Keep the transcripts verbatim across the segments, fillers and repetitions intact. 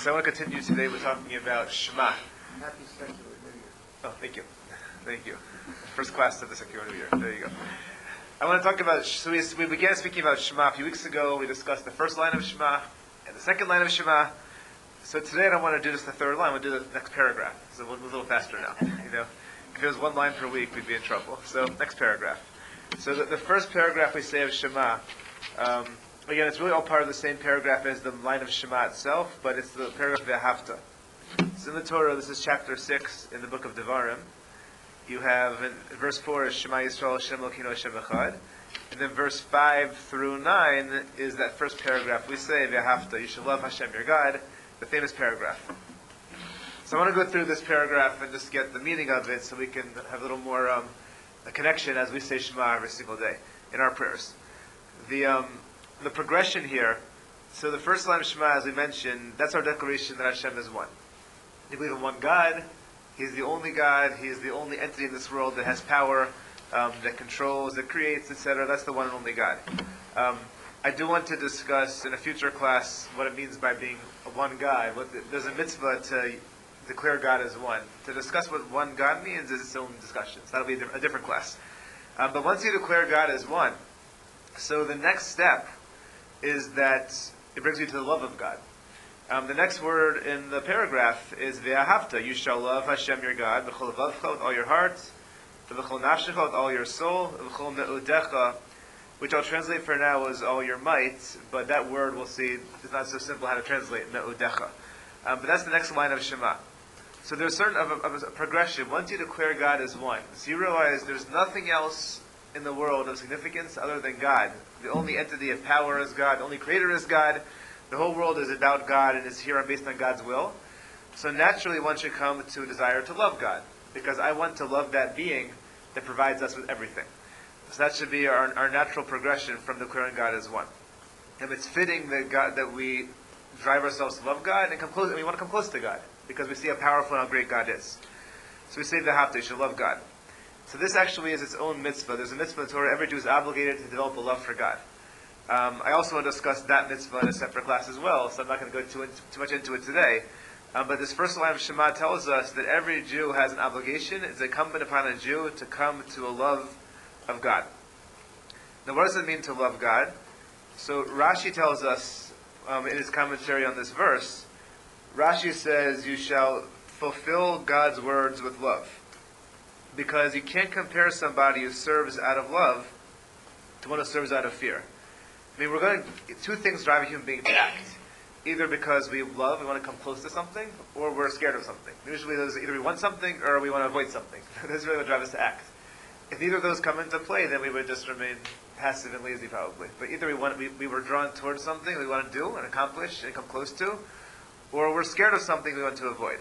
So I want to continue today. We're talking about Shema. Happy secular New Year. Oh, thank you. Thank you. First class of the secular New Year. There you go. I want to talk about, so we, we began speaking about Shema a few weeks ago. We discussed the first line of Shema and the second line of Shema. So today I don't want to do just the third line. We'll do the next paragraph. So we'll move a little faster now. You know, if it was one line per week, we'd be in trouble. So next paragraph. So the, the first paragraph we say of Shema, um, again, it's really all part of the same paragraph as the line of Shema itself, but it's the paragraph Ve'ahavta. So in the Torah, this is chapter six in the book of Devarim. You have, in verse four is Shema Yisrael Hashem Elokeinu Hashem Echad. And then verse five through nine is that first paragraph we say, Ve'ahavta, you shall love Hashem your God, the famous paragraph. So I want to go through this paragraph and just get the meaning of it so we can have a little more um, a connection as we say Shema every single day in our prayers. The um, the progression here, so the first line of Shema, as we mentioned, that's our declaration that Hashem is one. We believe in one God. He's the only God. He is the only entity in this world that has power, um, that controls, that creates, et cetera. That's the one and only God. Um, I do want to discuss in a future class what it means by being a one God. What the, there's a mitzvah to declare God as one. To discuss what one God means is its own discussion. So that'll be a different, a different class. Um, but once you declare God as one, so the next step is that it brings you to the love of God. Um, the next word in the paragraph is Ve'ahavta. You shall love Hashem your God, B'chol levavcha, with all your heart, V'chol nafshecha, with all your soul, V'chol me'udecha, which I'll translate for now as all your might, but that word we'll see is not so simple how to translate, me'udecha. Um, but that's the next line of Shema. So there's certain of a, of a progression. Once you declare God as one, so you realize there's nothing else in the world of significance other than God. The only entity of power is God. The only creator is God. The whole world is about God and is here based on God's will. So naturally one should come to a desire to love God, because I want to love that being that provides us with everything. So that should be our, our natural progression from declaring God as one. And it's fitting that God, that we drive ourselves to love God and come close, and we want to come close to God, because we see how powerful and how great God is. So we say Ve'ahavta, you should love God. So this actually is its own mitzvah. There's a mitzvah in the Torah. Every Jew is obligated to develop a love for God. Um, I also want to discuss that mitzvah in a separate class as well, so I'm not going to go too, too much into it today. Um, but this first line of Shema tells us that every Jew has an obligation. It's incumbent upon a Jew to come to a love of God. Now, what does it mean to love God? So Rashi tells us um, in his commentary on this verse, Rashi says, you shall fulfill God's words with love. Because you can't compare somebody who serves out of love to one who serves out of fear. I mean, we're going to, two things drive a human being to act. Either because we love, we want to come close to something, or we're scared of something. Usually those, either we want something, or we want to avoid something. That's really what drives us to act. If neither of those come into play, then we would just remain passive and lazy probably. But either we want, we, we were drawn towards something we want to do and accomplish and come close to, or we're scared of something we want to avoid.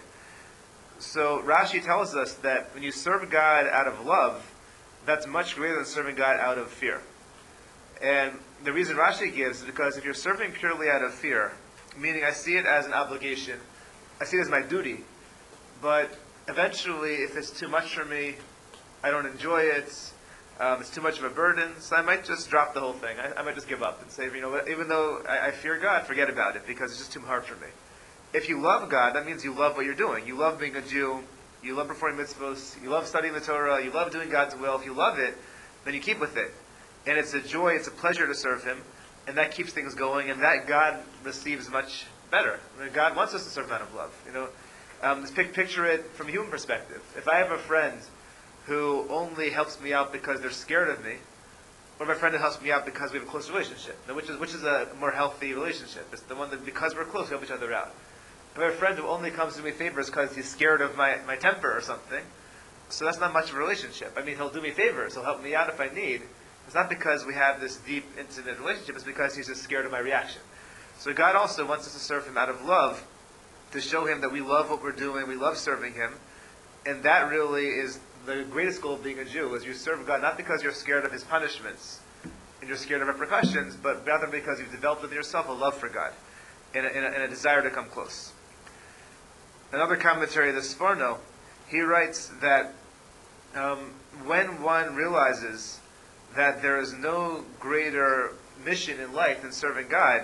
So Rashi tells us that when you serve God out of love, that's much greater than serving God out of fear. And the reason Rashi gives is because if you're serving purely out of fear, meaning I see it as an obligation, I see it as my duty, but eventually if it's too much for me, I don't enjoy it, um, it's too much of a burden, so I might just drop the whole thing. I, I might just give up and say, you know what, even though I, I fear God, forget about it, because it's just too hard for me. If you love God, that means you love what you're doing. You love being a Jew, you love performing mitzvahs, you love studying the Torah, you love doing God's will. If you love it, then you keep with it. And it's a joy, it's a pleasure to serve Him, and that keeps things going, and that God receives much better. I mean, God wants us to serve out of love. You know, um, let's pick, picture it from a human perspective. If I have a friend who only helps me out because they're scared of me, or my friend who helps me out because we have a close relationship, now, which is which is a more healthy relationship? It's the one that because we're close, we help each other out. If I have a friend who only comes to me favors because he's scared of my, my temper or something, so that's not much of a relationship. I mean, he'll do me favors, he'll help me out if I need. It's not because we have this deep, intimate relationship, it's because he's just scared of my reaction. So God also wants us to serve Him out of love, to show Him that we love what we're doing, we love serving Him, and that really is the greatest goal of being a Jew, is you serve God not because you're scared of His punishments, and you're scared of repercussions, but rather because you've developed within yourself a love for God, and a, and a, and a desire to come close. Another commentary, the Sforno, he writes that um, when one realizes that there is no greater mission in life than serving God,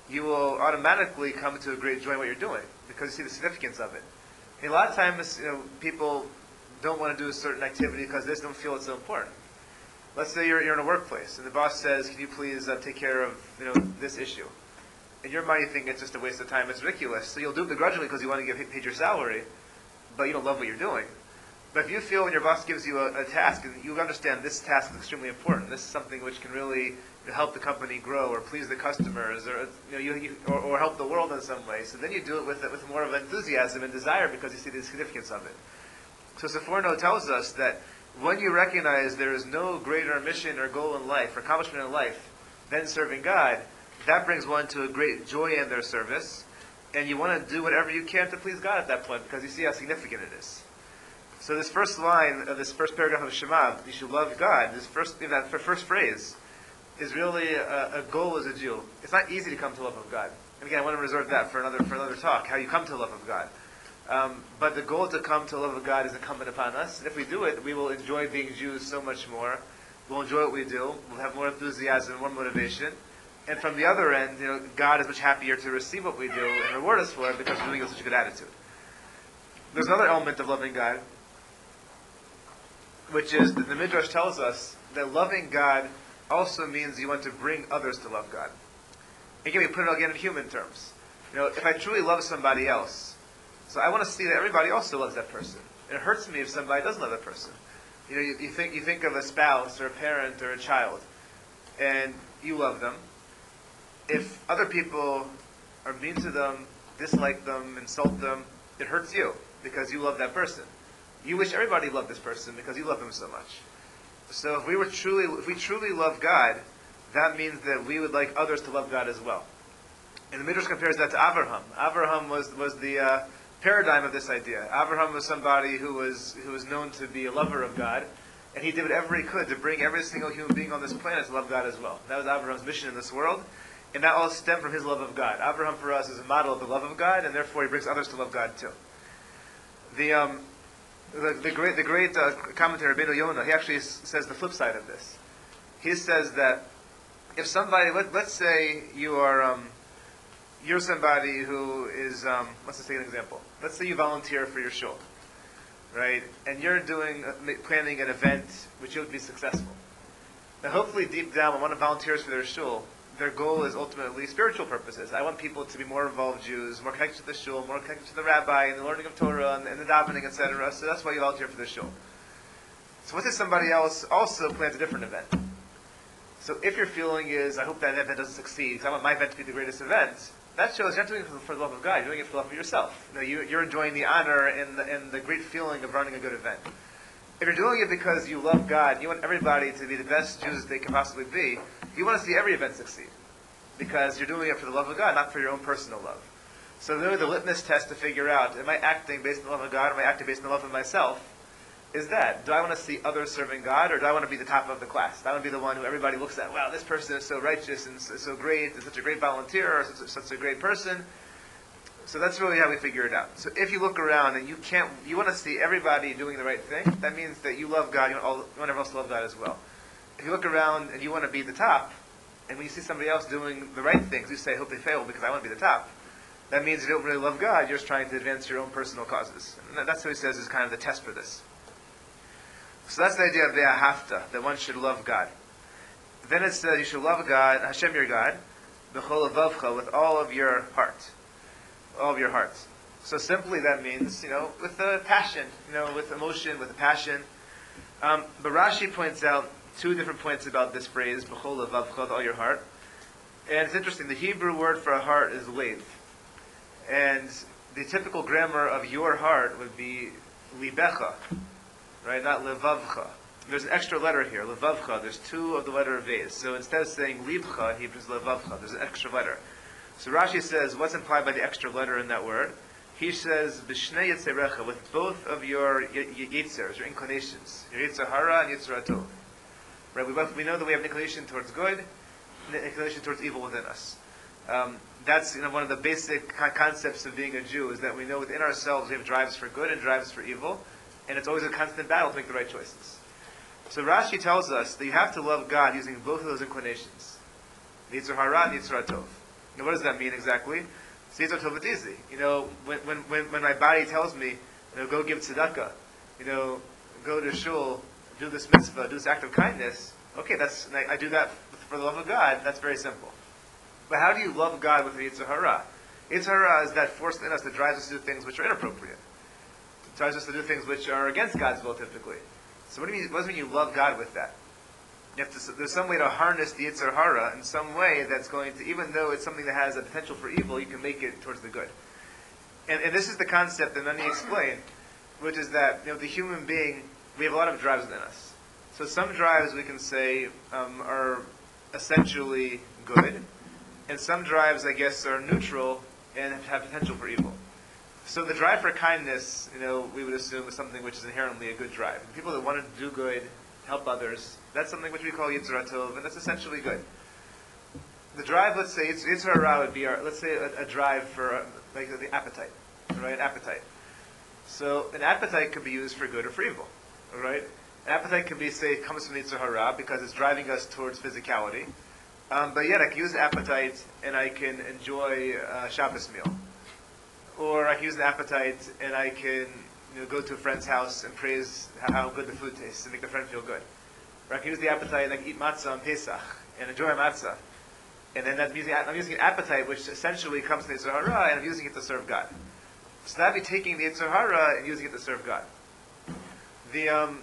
you will automatically come to a great joy in what you're doing because you see the significance of it. And a lot of times, you know, people don't want to do a certain activity because they just don't feel it's so important. Let's say you're, you're in a workplace and the boss says, "Can you please uh, take care of you know this issue?" In your mind, you think it's just a waste of time. It's ridiculous. So you'll do it begrudgingly because you want to get paid your salary, but you don't love what you're doing. But if you feel when your boss gives you a, a task, and you understand this task is extremely important, this is something which can really help the company grow or please the customers, or you know, you, you, or, or help the world in some way. So then you do it with with more of enthusiasm and desire because you see the significance of it. So Seforno tells us that when you recognize there is no greater mission or goal in life, or accomplishment in life, than serving God, that brings one to a great joy in their service, and you want to do whatever you can to please God at that point because you see how significant it is. So this first line of this first paragraph of Shema, you should love God, this first that first phrase, is really a, a goal as a Jew. It's not easy to come to love of God. And again, I want to reserve that for another for another talk, how you come to love of God. Um, but the goal to come to love of God is incumbent upon us. And if we do it, we will enjoy being Jews so much more. We'll enjoy what we do. We'll have more enthusiasm, more motivation. And from the other end, you know, God is much happier to receive what we do and reward us for it because we're doing it with such a good attitude. There's another element of loving God, which is that the Midrash tells us that loving God also means you want to bring others to love God. Again, we put it again in human terms. You know, if I truly love somebody else, so I want to see that everybody also loves that person. And it hurts me if somebody doesn't love that person. You know, you, you think you think of a spouse or a parent or a child, and you love them. If other people are mean to them, dislike them, insult them, it hurts you because you love that person. You wish everybody loved this person because you love them so much. So if we were truly, if we truly love God, that means that we would like others to love God as well. And the Midrash compares that to Avraham. Avraham was was the uh, paradigm of this idea. Avraham was somebody who was who was known to be a lover of God, and he did whatever he could to bring every single human being on this planet to love God as well. That was Avraham's mission in this world, and that all stemmed from his love of God. Avraham for us is a model of the love of God, and therefore he brings others to love God too. The um, the, the great the great uh, commentator Rabbeinu Yonah, he actually s- says the flip side of this. He says that if somebody, let, let's say you are um, you're somebody who is, um, let's just take an example. Let's say you volunteer for your shul, right? And you're doing, uh, planning an event which you'll be successful. Now hopefully deep down when one volunteers for their shul, their goal is ultimately spiritual purposes. I want people to be more involved Jews, more connected to the shul, more connected to the rabbi, and the learning of Torah, and, and the davening, et cetera. So that's why you volunteer for the shul. So what if somebody else also plans a different event? So if your feeling is, I hope that event doesn't succeed, because I want my event to be the greatest event, that shows you're not doing it for, for the love of God, you're doing it for the love of yourself. You know, you, you're enjoying the honor and the, and the great feeling of running a good event. If you're doing it because you love God, you want everybody to be the best Jews they can possibly be, you want to see every event succeed. Because you're doing it for the love of God, not for your own personal love. So really the litmus test to figure out, am I acting based on the love of God, or am I acting based on the love of myself, is that, do I want to see others serving God, or do I want to be the top of the class? Do I want to be the one who everybody looks at, wow, this person is so righteous and so, so great, and such a great volunteer, or such, such a great person. So that's really how we figure it out. So if you look around and you can't, you want to see everybody doing the right thing, that means that you love God, you want, all, you want everyone else to love God as well. If you look around and you want to be the top, and when you see somebody else doing the right things, you say, I hope they fail because I want to be the top. That means you don't really love God, you're just trying to advance your own personal causes. And that's what he says is kind of the test for this. So that's the idea of ve'ahavta, that one should love God. Then it says you should love God, Hashem your God, b'chol levavcha, with all of your heart. All of your heart. So simply that means, you know, with a passion, you know, with emotion, with a passion. Um, but Rashi points out two different points about this phrase, b'chol levavcha, with all your heart. And it's interesting, the Hebrew word for a heart is lev. And the typical grammar of your heart would be libecha. Right, not levavcha. There's an extra letter here, levavcha. There's two of the letter vez. So instead of saying libcha, he puts levavcha. There's an extra letter. So Rashi says, what's implied by the extra letter in that word? He says, b'shnei yitzerecha, with both of your yitzers, your inclinations, your yitzar hara and yitzar hatov. Right, we, both, we know that we have an inclination towards good, and an inclination towards evil within us. Um, that's you know one of the basic concepts of being a Jew, is that we know within ourselves we have drives for good and drives for evil. And it's always a constant battle to make the right choices. So Rashi tells us that you have to love God using both of those inclinations. Yitzar hara and yitzar hatov. Now, what does that mean exactly? So Yitzhak Tov, it's easy. You know, when, when, when, when my body tells me, you know, go give tzedakah, you know, go to shul, do this mitzvah, do this act of kindness, okay, that's, I do that for the love of God, that's very simple. But how do you love God with the Yetzer Hara? Yetzer Hara is that force in us that drives us to do things which are inappropriate. It drives us to do things which are against God's will, typically. So what do you mean, what does it mean you love God with that? You have to, there's some way to harness the Yetzer Hara in some way that's going to, even though it's something that has a potential for evil, you can make it towards the good. And, and this is the concept that many explain, which is that, you know, the human being, we have a lot of drives within us. So some drives we can say um, are essentially good, and some drives, I guess, are neutral and have potential for evil. So the drive for kindness, you know, we would assume is something which is inherently a good drive. And people that want to do good, help others, that's something which we call Yitzhak Tov, and that's essentially good. The drive, let's say, Yitzhak Hara would be, our, let's say, a, a drive for, uh, like, the appetite, right? Appetite. So an appetite could be used for good or for evil, all right? An appetite can be, say, comes from Yitzhak Hara because it's driving us towards physicality. Um, but yet I can use an appetite and I can enjoy a Shabbos meal. Or I can use an appetite and I can, you know, go to a friend's house and praise how good the food tastes and make the friend feel good. Or I can use the appetite and I can eat matzah on Pesach and enjoy matzah. And then that's using, I'm using an appetite which essentially comes from the Yetzer Hara and I'm using it to serve God. So that'd be taking the Yetzer Hara and using it to serve God. The, um,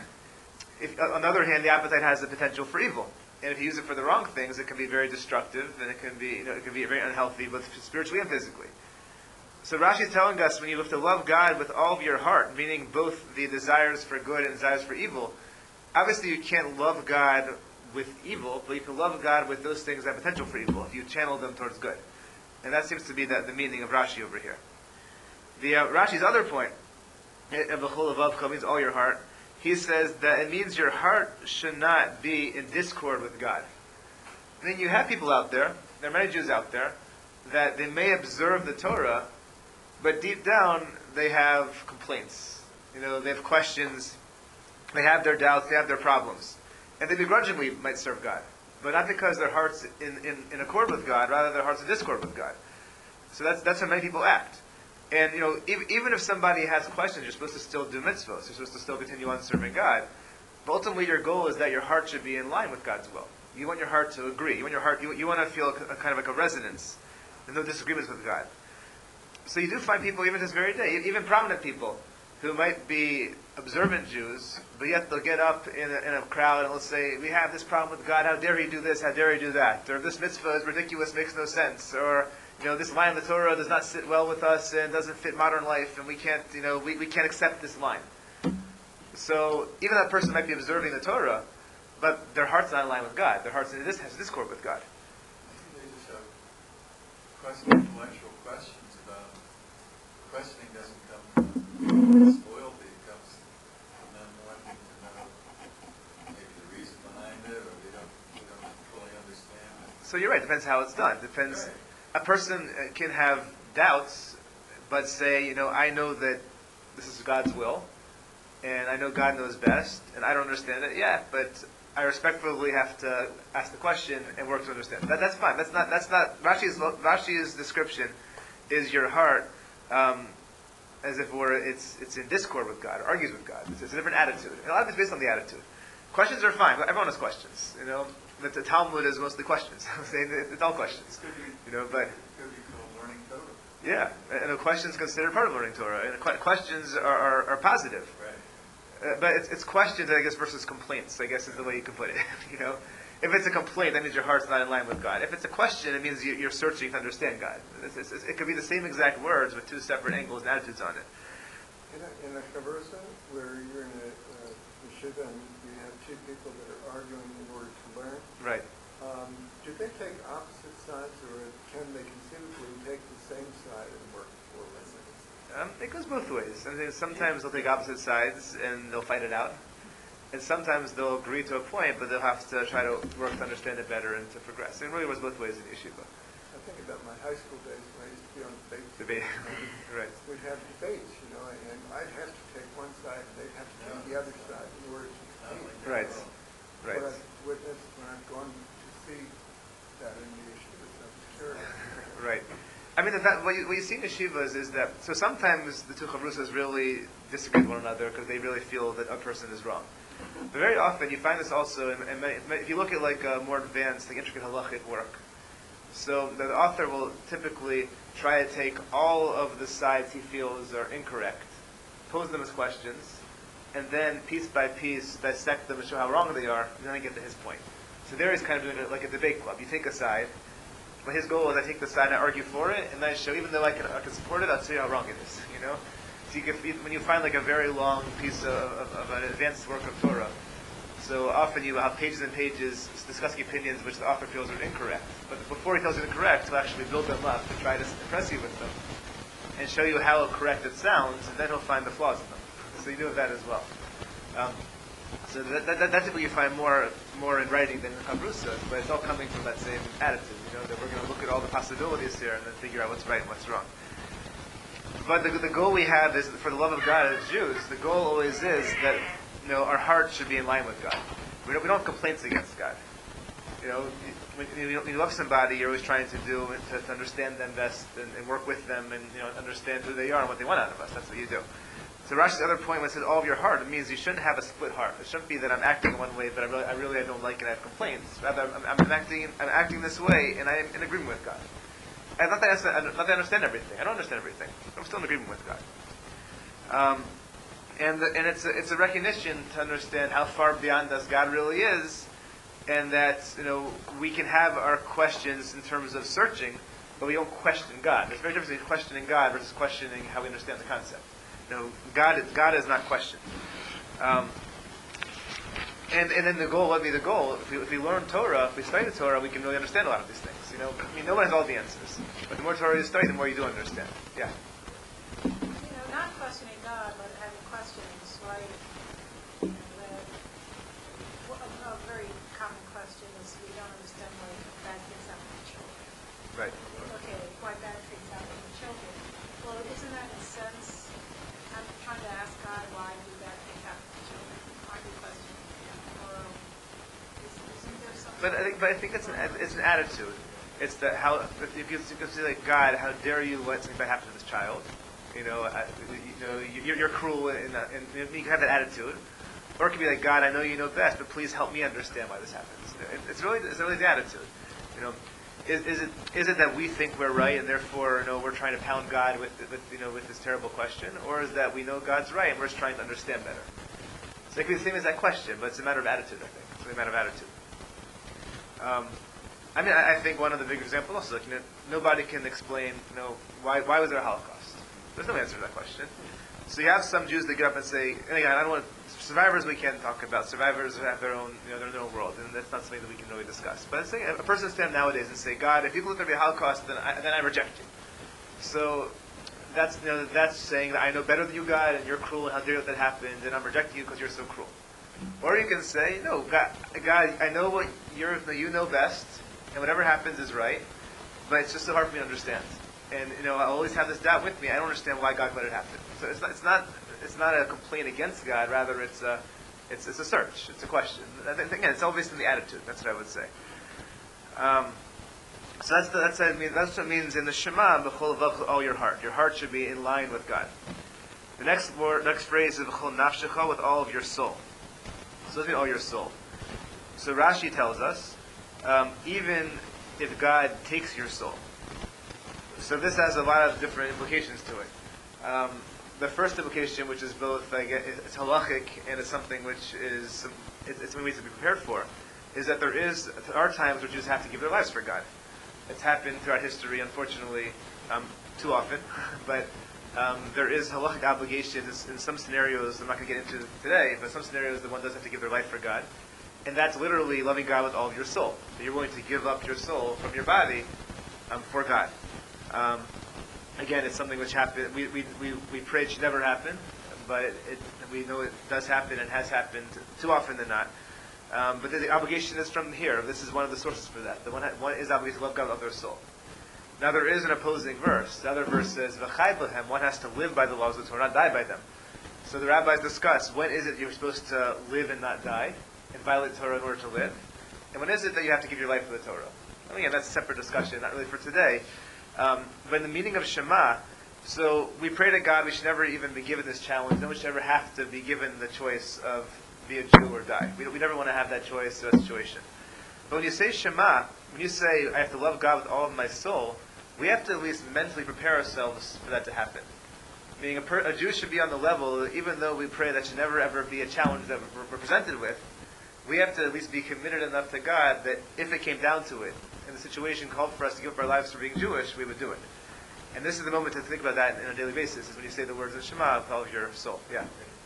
if, on the other hand, the appetite has the potential for evil. And if you use it for the wrong things, it can be very destructive, and it can be, you know, it can be very unhealthy, both spiritually and physically. So Rashi is telling us when you have to love God with all of your heart, meaning both the desires for good and desires for evil, obviously you can't love God with evil, but you can love God with those things that have potential for evil, if you channel them towards good. And that seems to be the, the meaning of Rashi over here. The uh, Rashi's other point, V'chol levavcha means all your heart. He says that it means your heart should not be in discord with God. I mean, you have people out there, there are many Jews out there, that they may observe the Torah, but deep down they have complaints. You know, they have questions, they have their doubts, they have their problems. And they begrudgingly might serve God. But not because their heart's in, in, in accord with God, rather their heart's in discord with God. So that's that's how many people act. And, you know, even, even if somebody has questions, you're supposed to still do mitzvahs. You're supposed to still continue on serving God. But ultimately, your goal is that your heart should be in line with God's will. You want your heart to agree. You want your heart. You, you want to feel a, a kind of like a resonance. There's no disagreements with God. So you do find people, even this very day, even prominent people, who might be observant Jews, but yet they'll get up in a, in a crowd and they'll say, "We have this problem with God. How dare he do this? How dare he do that? Or this mitzvah is ridiculous, makes no sense. Or, you know, this line of the Torah does not sit well with us and doesn't fit modern life, and we can't, you know, we, we can't accept this line." So even that person might be observing the Torah, but their heart's not in line with God. Their heart's in this has discord with God. I think they just have question, intellectual questions about questioning doesn't come from loyalty. It comes from them wanting to know maybe the reason behind it, or they don't, they don't fully understand it. So you're right. Depends how it's done. Depends. Right. A person can have doubts, but say, you know, I know that this is God's will, and I know God knows best, and I don't understand it yet, but I respectfully have to ask the question and work to understand. That, that's fine. That's not. That's not. Rashi's Rashi's description is your heart, um, as if it were it's it's in discord with God, or argues with God. It's, it's a different attitude. And a lot of it's based on the attitude. Questions are fine. Everyone has questions. You know, the, the Talmud is mostly questions. I'm saying it's all questions. You know, but It could be called learning Torah. yeah, and a question is considered part of learning Torah. And que- questions are, are, are positive. Right. Uh, but it's, it's questions, I guess, versus complaints, I guess is the way you can put it. You know, if it's a complaint, that means your heart's not in line with God. If it's a question, it means you, you're searching to understand God. It's, it's, it could be the same exact words with two separate angles and attitudes on it. In a, in a Chavrusa, where you're in a uh, yeshiva and you have two people that are arguing in order to learn, Right. um, do they take opposite sides, or can they conceivably take the same side and work for lessons? Um, it goes both ways. I mean, sometimes they'll take opposite sides and they'll fight it out. And sometimes they'll agree to a point, but they'll have to try to work to understand it better and to progress. It really was both ways in yeshiva. I think about my high school days when I used to be on debate. Debate. Right. We'd have debates, you know, and I'd have to take one side, and they'd have to take the other side in order to compete. Right. Right. What I've witnessed when I've gone to see that in the yeshiva, so Sure. Right. I mean, that, what, you, what you see in yeshivas is that, so sometimes the two chavrusas really disagree with one another because they really feel that a person is wrong. But very often you find this also, in, in many, if you look at like uh, more advanced, like intricate halachic work. So the author will typically try to take all of the sides he feels are incorrect, pose them as questions, and then piece by piece dissect them and show how wrong they are, and then I get to his point. So there he's kind of doing it like a debate club. You take a side, but his goal is I take the side and I argue for it, and then I show, even though I can, I can support it, I'll tell you how wrong it is, you know? So you can, when you find like a very long piece of, of, of an advanced work of Torah, so often you will have pages and pages discussing opinions which the author feels are incorrect. But before he tells you they're correct, he'll actually build them up to try to impress you with them and show you how correct it sounds, and then he'll find the flaws in them. So you do that as well. Um, so that, that, that, that's what you find more more in writing than in Chavrusa, but it's all coming from that same attitude, you know, that we're going to look at all the possibilities here and then figure out what's right and what's wrong. But the, the goal we have is, for the love of God as Jews, the goal always is that, you know, our heart should be in line with God. We don't, we don't have complaints against God. You know, when you, when you love somebody, you're always trying to do to, to understand them best and, and work with them and, you know, understand who they are and what they want out of us. That's what you do. So Rashi's other point, when it says all of your heart, it means you shouldn't have a split heart. It shouldn't be that I'm acting one way, but I really, I really I don't like it. I have complaints. Rather, I'm, I'm acting, I'm acting this way, and I am in agreement with God. And not that I understand, not that I understand everything. I don't understand everything. I'm still in agreement with God. Um, and the, and it's a, it's a recognition to understand how far beyond us God really is, and that, you know, we can have our questions in terms of searching, but we don't question God. There's a very difference between questioning God versus questioning how we understand the concept. You know, God, God is not questioned. Um, and and then the goal, what would be the goal? If we, if we learn Torah, if we study the Torah, we can really understand a lot of these things. You know, I mean, no one has all the answers, but the more Torah you study, the more you do understand. Yeah. You know, not questioning God, but having questions, like, you know, that, well, a, a very common question is we don't understand why bad things happen to children. Right. Okay, why bad things happen to children. Well, isn't that in a sense, I'm trying to ask God why do bad things happen to children? Aren't you questioning Him? Or is, isn't there something? But I think, but I think it's an it's an attitude. It's that how if you could, you could say like, God, how dare you let something bad happen to this child? You know, I, you know, you're, you're cruel, and, and you can have that attitude. Or it could be like, God, I know you know best, but please help me understand why this happens. It, it's really it's really the attitude. You know, is, is it is it that we think we're right and therefore, you know, we're trying to pound God with, with you know with this terrible question, or is that we know God's right and we're just trying to understand better? So it could be the same as that question, but it's a matter of attitude. I think it's really a matter of attitude. Um, I mean, I, I think one of the big examples also, like, you know, nobody can explain, you know, why why was there a Holocaust? There's no answer to that question. So you have some Jews that get up and say, and again, I don't want survivors we can't talk about. Survivors have their own, you know, they're in their own world, and that's not something that we can really discuss. But say a person stand nowadays and say, God, if you believe there be a Holocaust, then I, then I reject you. So that's you know that's saying that I know better than you, God, and you're cruel, and how dare you let that happen, and I'm rejecting you because you're so cruel. Or you can say, no, God, God, I know what you're, you know best, and whatever happens is right, but it's just so hard for me to understand. And you know, I always have this doubt with me. I don't understand why God let it happen. So it's not, it's not, it's not a complaint against God. Rather, it's a, it's, it's a search. It's a question. Again, it's all based on the attitude. That's what I would say. Um, so that's the, that's what it means. That's what it means in the Shema. B'chol v'chol, all your heart. Your heart should be in line with God. The next word, next phrase is b'chol nafshecha, with all of your soul. So it's all your soul. So Rashi tells us, um, even if God takes your soul. So this has a lot of different implications to it. Um, the first implication, which is both, I guess, it's halachic and it's something which is it's something we need to be prepared for, is that there is there are times where Jews have to give their lives for God. It's happened throughout history, unfortunately, um, too often. But um, there is halachic obligations in some scenarios. I'm not going to get into today, but some scenarios the one does have to give their life for God, and that's literally loving God with all of your soul. So you're willing to give up your soul from your body um, for God. Um, again, it's something which happened. We we we, we pray it should never happen, but it, it, we know it does happen and has happened too often than not. Um, but the, the obligation is from here. This is one of the sources for that. The one, one is obligated to love God with their soul. Now there is an opposing verse. The other verse says, "V'chai b'hem." One has to live by the laws of the Torah, not die by them. So the rabbis discuss when is it you're supposed to live and not die, and violate Torah in order to live, and when is it that you have to give your life for the Torah? I mean, yeah, that's a separate discussion, not really for today. Um, but in the meaning of Shema, so we pray to God we should never even be given this challenge. No one should ever have to be given the choice of be a Jew or die. We, we never want to have that choice or that situation. But when you say Shema, when you say, I have to love God with all of my soul, we have to at least mentally prepare ourselves for that to happen. Meaning a, per, a Jew should be on the level, even though we pray that should never ever be a challenge that we're presented with, we have to at least be committed enough to God that if it came down to it, and the situation called for us to give up our lives for being Jewish, we would do it. And this is the moment to think about that on a daily basis, is when you say the words of Shema with all of your soul. Yeah.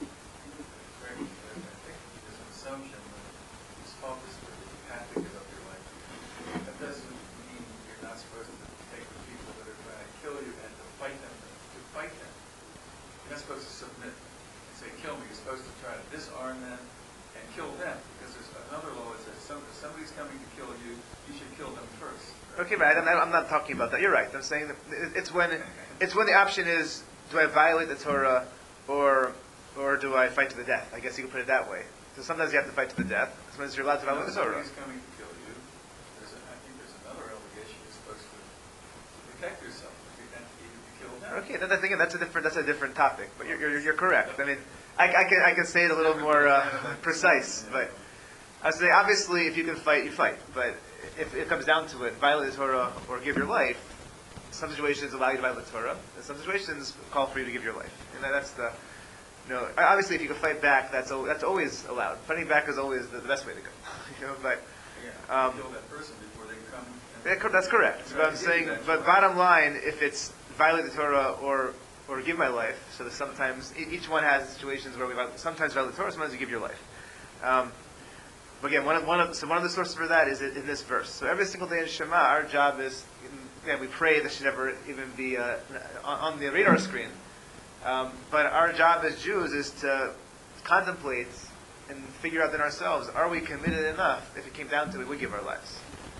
Very good. I think there's an assumption that this focus for the path to give up your life. That doesn't mean you're not supposed to take the people that are trying to kill you and to fight them, to fight them. You're not supposed to submit and say, kill me. You're supposed to try to disarm them and kill them. Because there's another law that says, some, if somebody's coming to kill you, you should kill them first. Okay, but I'm I'm not talking about that. You're right. I'm saying that it's when it's when the option is, do I violate the Torah, or or do I fight to the death? I guess you could put it that way. So sometimes you have to fight to the death. Sometimes you're allowed to violate the Torah. If somebody's coming to kill you, there's a, I think there's another obligation you're supposed to protect yourself. You can't even kill them. Okay, then I think that's a different that's a different topic. But you're you're, you're correct. I mean, I, I can I can say it a little more uh, precise, but I would say obviously if you can fight, you fight. But if it comes down to it, violate the Torah or give your life, some situations allow you to violate the Torah, and some situations call for you to give your life. And that's the, you know, obviously if you can fight back, that's al- that's always allowed. Fighting back is always the, the best way to go. You know, but Yeah, um, kill that person before they come. yeah, cor- that's correct. But I'm saying, but bottom line, if it's violate the Torah or or give my life, so that sometimes e- each one has situations where we violate, sometimes violate the Torah, sometimes you give your life. Um, But again, one of, one of, so one of the sources for that is in, in this verse. So every single day in Shema, our job is, again, we pray this should never even be uh, on, on the radar screen. Um, but our job as Jews is to contemplate and figure out in ourselves, are we committed enough, if it came down to it, we would give our lives.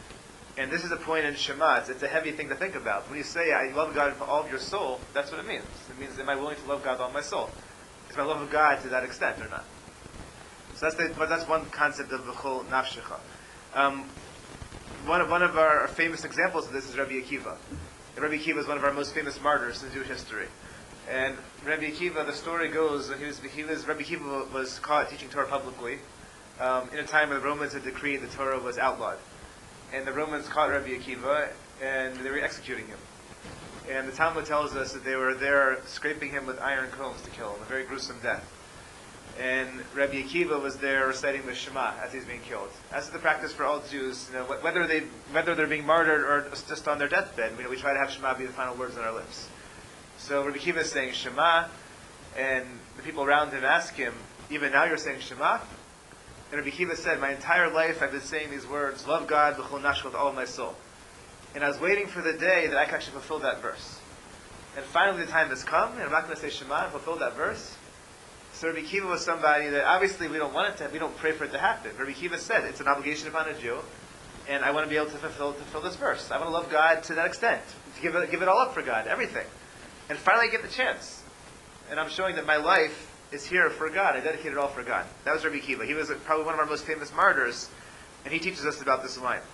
And this is a point in Shema. It's, it's a heavy thing to think about. When you say, I love God with all of your soul, that's what it means. It means, am I willing to love God with all my soul? Is my love of God to that extent or not? So that's the, but that's one concept of v'chol nafshecha. Um, one of one of our famous examples of this is Rabbi Akiva. And Rabbi Akiva is one of our most famous martyrs in Jewish history. And Rabbi Akiva, the story goes, that he was, he was Rabbi Akiva was caught teaching Torah publicly um, in a time when the Romans had decreed the Torah was outlawed, and the Romans caught Rabbi Akiva and they were executing him. And the Talmud tells us that they were there scraping him with iron combs to kill him, a very gruesome death. And Rabbi Akiva was there reciting the Shema as he's being killed. As is the practice for all Jews, you know, whether they whether they're being martyred or just on their deathbed, you know, we try to have Shema be the final words on our lips. So Rabbi Akiva is saying Shema, and the people around him ask him, "Even now you're saying Shema?" And Rabbi Akiva said, "My entire life I've been saying these words: love God v'chol nafshecha with all of my soul." And I was waiting for the day that I could actually fulfill that verse. And finally, the time has come, and I'm not going to say Shema and fulfill that verse. So Rabbi Akiva was somebody that obviously we don't want it to, we don't pray for it to happen. Rabbi Akiva said it's an obligation upon a Jew, and I want to be able to fulfill to fulfill this verse. I want to love God to that extent, to give it, give it all up for God, everything. And finally, I get the chance, and I'm showing that my life is here for God. I dedicate it all for God. That was Rabbi Akiva. He was probably one of our most famous martyrs, and he teaches us about this line.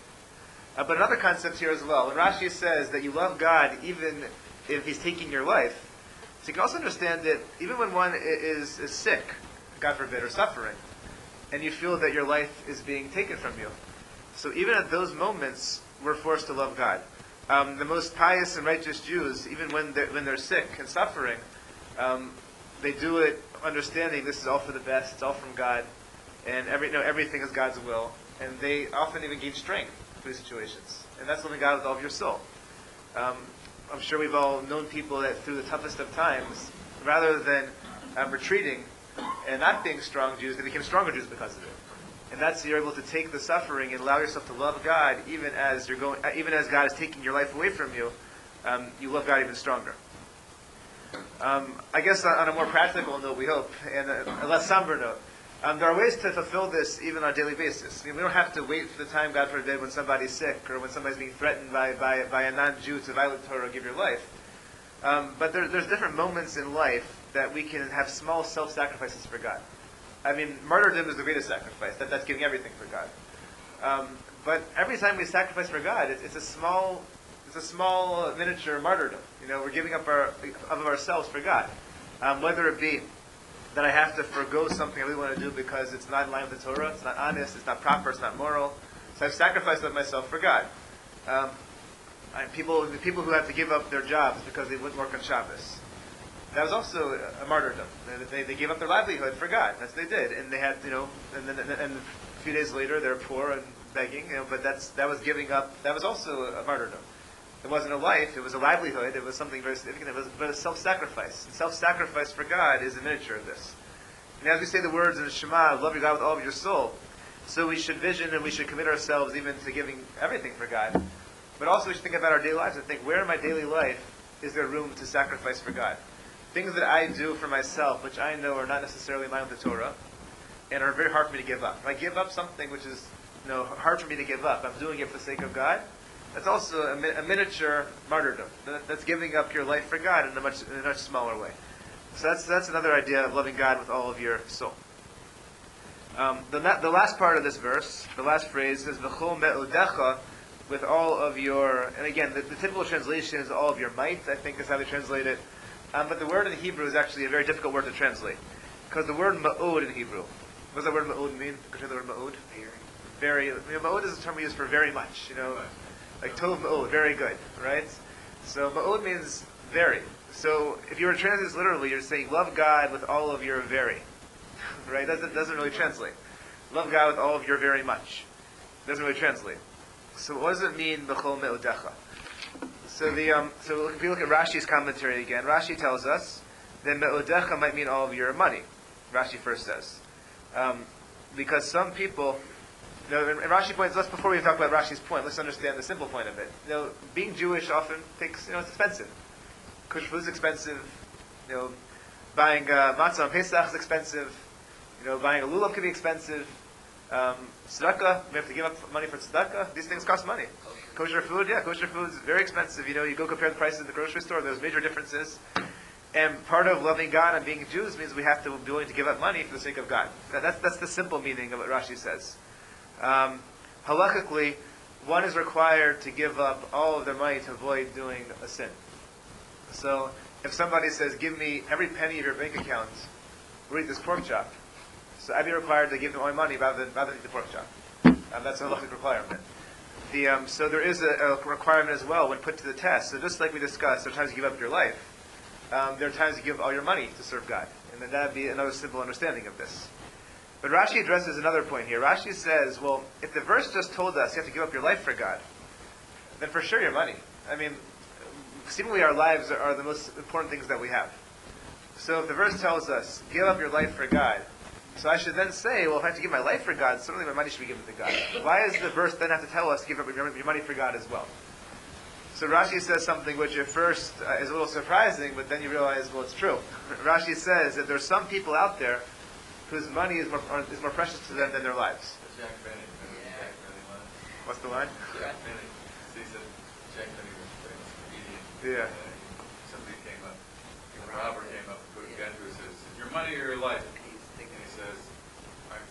Uh, but another concept here as well. When Rashi says that you love God even if He's taking your life, so you can also understand that even when one is, is sick, God forbid, or suffering, and you feel that your life is being taken from you. So even at those moments, we're forced to love God. Um, the most pious and righteous Jews, even when they're, when they're sick and suffering, um, they do it understanding this is all for the best, it's all from God, and every, you know, everything is God's will. And they often even gain strength through situations. And that's loving God with all of your soul. Um, I'm sure we've all known people that through the toughest of times, rather than um, retreating and not being strong Jews, they became stronger Jews because of it. And that's you're able to take the suffering and allow yourself to love God, even as you're going, even as God is taking your life away from you. Um, you love God even stronger. Um, I guess on, on a more practical note, we hope, and a, a less somber note, um, there are ways to fulfill this even on a daily basis. I mean, we don't have to wait for the time, God forbid, when somebody's sick or when somebody's being threatened by, by, by a non-Jew to violate Torah or give your life. Um, but there, there's different moments in life that we can have small self-sacrifices for God. I mean, martyrdom is the greatest sacrifice. That, that's giving everything for God. Um, but every time we sacrifice for God, it's, it's a small, it's a small uh, miniature martyrdom. You know, we're giving up our of ourselves for God. Um, whether it be that I have to forego something I really want to do because it's not in line with the Torah, it's not honest, it's not proper, it's not moral. So I've sacrificed of myself for God. Um, I, people, the people who have to give up their jobs because they wouldn't work on Shabbos. That was also a, a martyrdom. They, they gave up their livelihood for God. That's what they did, and they had, you know, and then and, and a few days later they're poor and begging. You know, but that's that was giving up. That was also a martyrdom. It wasn't a life; it was a livelihood. It was something very significant. It was, but it was self-sacrifice. And self-sacrifice for God is a miniature of this. And as we say the words in the Shema, "Love your God with all of your soul," so we should vision and we should commit ourselves even to giving everything for God. But also we should think about our daily lives and think, where in my daily life is there room to sacrifice for God? Things that I do for myself, which I know are not necessarily in line with the Torah, and are very hard for me to give up. If I give up something which is, you know, hard for me to give up, I'm doing it for the sake of God. That's also a, mi- a miniature martyrdom. That, that's giving up your life for God in a much in a much smaller way. So that's that's another idea of loving God with all of your soul. Um, the the last part of this verse, the last phrase says "V'chol me'odecha," with all of your, and again, the, the typical translation is all of your might. I think is how they translate it. Um, but the word in Hebrew is actually a very difficult word to translate, because the word ma'od in Hebrew, what does the word ma'od mean? Could you the word ma'od? Very. You know, ma'od is a term we use for very much. You know, like tov ma'od, very good, right? So ma'od means very. So if you were to translate this literally, you're saying love God with all of your very, right? That doesn't, doesn't really translate. Love God with all of your very much. Doesn't really translate. So what does it mean, b'chol me'odecha? So the um, so if you look at Rashi's commentary again, Rashi tells us that me'odecha might mean all of your money. Rashi first says, um, because some people, you know, and Rashi points. Let's before we talk about Rashi's point, let's understand the simple point of it. You know, being Jewish often takes, you know, it's expensive. Kosher food is expensive. You know, buying uh, matzah on Pesach is expensive. You know, buying a lulav can be expensive. Um, tzedakah, we have to give up money for tzedakah. These things cost money. Kosher food, yeah, kosher food is very expensive. You know, you go compare the prices at the grocery store, there's major differences. And part of loving God and being Jews means we have to be willing to give up money for the sake of God. That, that's, that's the simple meaning of what Rashi says. Um, halachically, one is required to give up all of their money to avoid doing a sin. So, if somebody says, give me every penny of your bank account, we'll eat this pork chop. So I'd be required to give them all my money rather than, rather than eat the pork chop. Um, that's a halachic requirement. The, um, so there is a, a requirement as well when put to the test. So just like we discussed, there are times you give up your life. Um, there are times you give all your money to serve God. And then that would be another simple understanding of this. But Rashi addresses another point here. Rashi says, well, if the verse just told us you have to give up your life for God, then for sure your money. I mean, seemingly our lives are, are the most important things that we have. So if the verse tells us, give up your life for God, so I should then say, well, if I have to give my life for God, certainly my money should be given to God. Why does the verse then have to tell us to give up your money for God as well? So Rashi says something which at first uh, is a little surprising, but then you realize, well, it's true. Rashi says that there's some people out there whose money is more, is more precious to them than their lives. Jack Benny, remember the Jack Benny line? What's the line? Jack Benny. He said Jack Benny was a famous comedian. Yeah. And somebody came up, a robber came up and put a gun to his head and said, your money or your life? And he says, I'm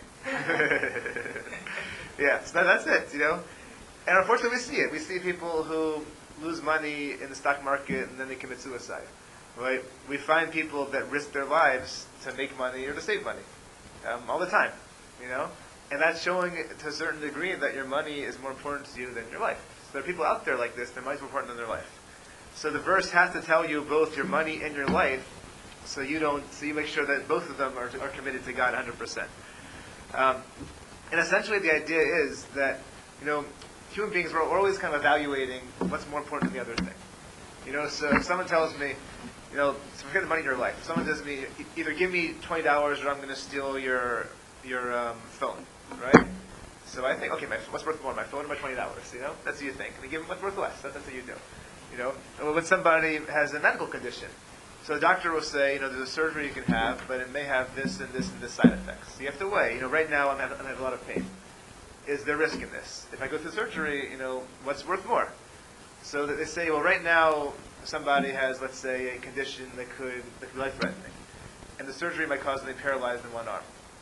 thinking. Yeah, so that, that's it, you know. And unfortunately we see it. We see people who lose money in the stock market and then they commit suicide. Right? We find people that risk their lives to make money or to save money. Um, all the time. You know? And that's showing to a certain degree that your money is more important to you than your life. So there are people out there like this, their money's more important than their life. So the verse has to tell you both your money and your life, so you don't, so you make sure that both of them are, are committed to God one hundred percent. Um, and essentially the idea is that, you know, human beings, we're always kind of evaluating what's more important than the other thing. You know, so if someone tells me, you know, so forget the money in your life. If someone says to me, either give me twenty dollars or I'm going to steal your your um, phone, right? So I think, okay, my, what's worth more, my phone or my twenty dollars? You know, that's what you think. And you give them what's worth less. That, that's what you do. You know, or when somebody has a medical condition, so the doctor will say, you know, there's a surgery you can have, but it may have this and this and this side effects. So you have to weigh. You know, right now I'm having, I'm having a lot of pain. Is there risk in this? If I go through surgery, you know, what's worth more? So that they say, well, right now somebody has, let's say, a condition that could, that could be life-threatening, and the surgery might cause them to be paralyzed in one arm.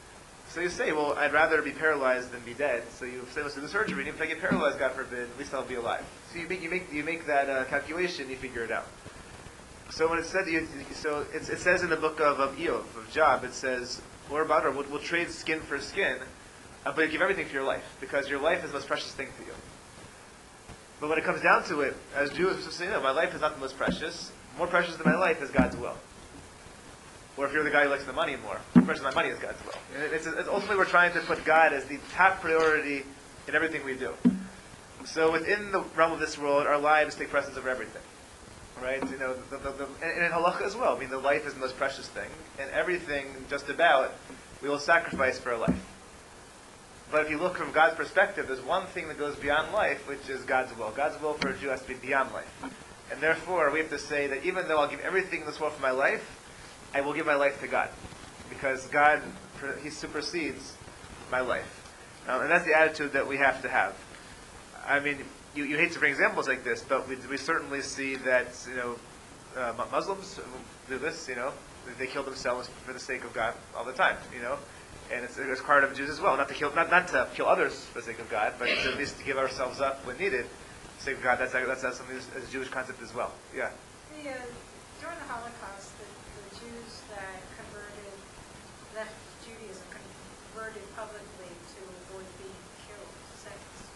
So you say, well, I'd rather be paralyzed than be dead. So you say, let's do the surgery. And if I get paralyzed, God forbid, at least I'll be alive. So you make you make you make that uh, calculation. You figure it out. So when it said, you, so it's, it says in the book of, of Eov, of Job, it says, "Or about her, we'll, we'll trade skin for skin, uh, but you give everything for your life because your life is the most precious thing to you." But when it comes down to it, as Jews, we're supposed to say, no, my life is not the most precious. More precious than my life is God's will. Or if you're the guy who likes the money more, more precious than my money is God's will. And it's, it's ultimately, we're trying to put God as the top priority in everything we do. So within the realm of this world, our lives take precedence over everything. Right? You know, the, the, the, and in halacha as well. I mean, the life is the most precious thing, and everything, just about, we will sacrifice for our life. But if you look from God's perspective, there's one thing that goes beyond life, which is God's will. God's will for a Jew has to be beyond life. And therefore, we have to say that even though I'll give everything in this world for my life, I will give my life to God. Because God, He supersedes my life. Um, and that's the attitude that we have to have. I mean, You, you hate to bring examples like this, but we, we certainly see that, you know, uh, Muslims do this, you know, they kill themselves for the sake of God all the time, you know, and it's, it's part of Jews as well, not to kill, not, not to kill others for the sake of God, but to at least to give ourselves up when needed for the sake of God. That's that's, that's something as a Jewish concept as well. Yeah. The, uh, during the Holocaust, the, the Jews that converted, left Judaism, converted publicly to avoid being killed, sentenced.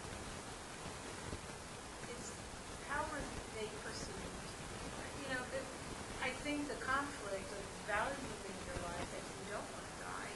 How were they perceived? You know, the, I think the conflict of valuing your life that you don't want to die.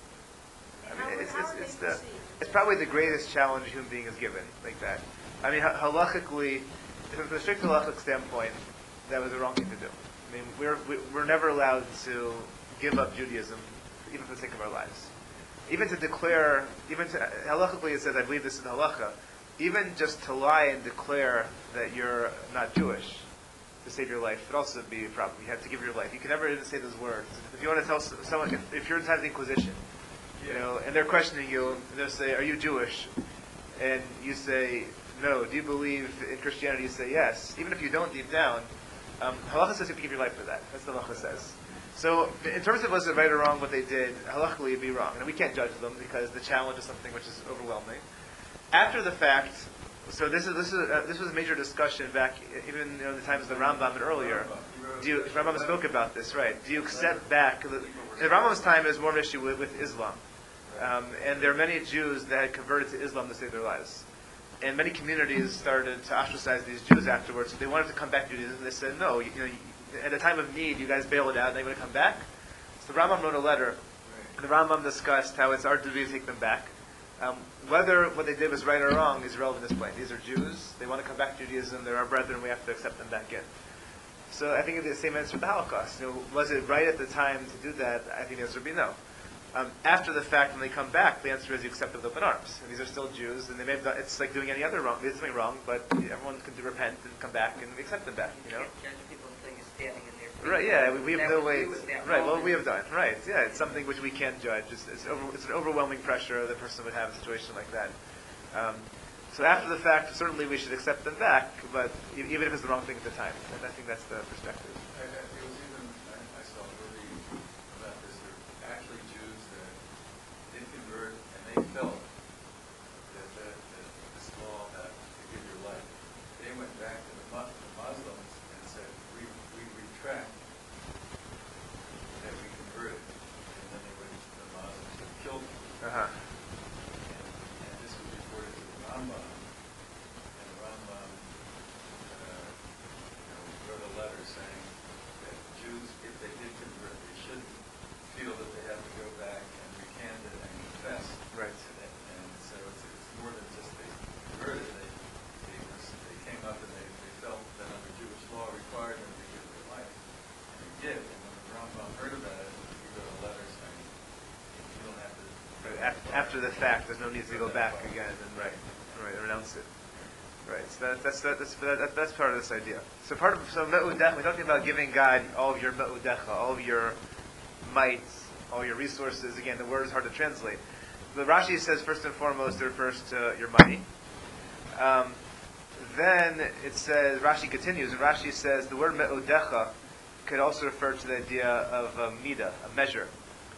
I How, mean, it's, how it's, are they it's, the, perceived? it's probably the greatest challenge a human being is given, like that. I mean, ha- halachically, from the strict halachic standpoint, that was the wrong thing to do. I mean, we're we, we're never allowed to give up Judaism, even for the sake of our lives. Even to declare, even to, halachically it says, I believe this in halacha, even just to lie and declare that you're not Jewish to save your life would also be a problem. You have to give your life. You can never even say those words. If you want to tell someone, if, if you're inside the Inquisition, you know, and they're questioning you, and they'll say, "Are you Jewish?" And you say, "No." Do you believe in Christianity? You say, "Yes." Even if you don't deep down, um, halacha says you have to give your life for that. That's what halacha says. So, in terms of was it right or wrong what they did, halachically it'd be wrong, and we can't judge them because the challenge is something which is overwhelming. After the fact, so this is this is uh, this was a major discussion back even you know, in the times of the Rambam and earlier. Do you, Rambam spoke about this, right? Do you accept back? The, in Rambam's time, it was more of an issue with, with Islam, um, and there are many Jews that had converted to Islam to save their lives, and many communities started to ostracize these Jews afterwards. So they wanted to come back to Judaism, and they said, "No, you, you know, at a time of need, you guys bailed it out, and they want to come back." So the Rambam wrote a letter, and the Rambam discussed how it's our duty to take them back. Um, whether what they did was right or wrong is irrelevant at this point. These are Jews. They want to come back to Judaism. They're our brethren. We have to accept them back in. So I think it's the same answer to the Holocaust. You know, was it right at the time to do that? I think the answer would be no. Um, after the fact, when they come back, the answer is you accept them with open arms. And these are still Jews, and they may have done, it's like doing any other wrong. They did something wrong, but everyone can repent and come back and accept them back. You know. Can't judge people until you're standing in their feet. Right, yeah, we, we have That no was way. you at that Right, well, moment. we have done. Right, yeah, it's something which we can't judge. It's, it's, over, it's an overwhelming pressure the person would have in a situation like that. Um, so after the fact, certainly we should accept them back, but e- even if it's the wrong thing at the time. And I think that's the perspective. I, I, it was even, I, I saw a movie about this, there were actually Jews that did convert, and they felt that, that, that this law that to give your life. They went back to the, Mu- the Muslims and said, we, we retract that we converted. And then they went to the Muslims and killed them. Uh-huh. And, and this was reported to the Rambam, and the Rambam uh, you know, wrote a letter saying that Jews, if they did convert, they shouldn't feel that they have to go back and recant it and confess. Right. And, and so it's, it's more than just they converted, they, they, was, they came up and they, they felt that under Jewish law required them to give their life. And they did. And when the Rambam heard about it, he wrote a letter saying, you don't have to. Right, af- After the fact, there's no need to go back again and right, right, renounce it. Right, so that, that's that, that's that, that's part of this idea. So part of so me'udecha, we're talking about giving God all of your me'udecha, all of your might, all your resources. Again, the word is hard to translate. The Rashi says first and foremost it refers to your money. Um, then it says Rashi continues, and Rashi says the word me'udecha could also refer to the idea of a midah, a measure.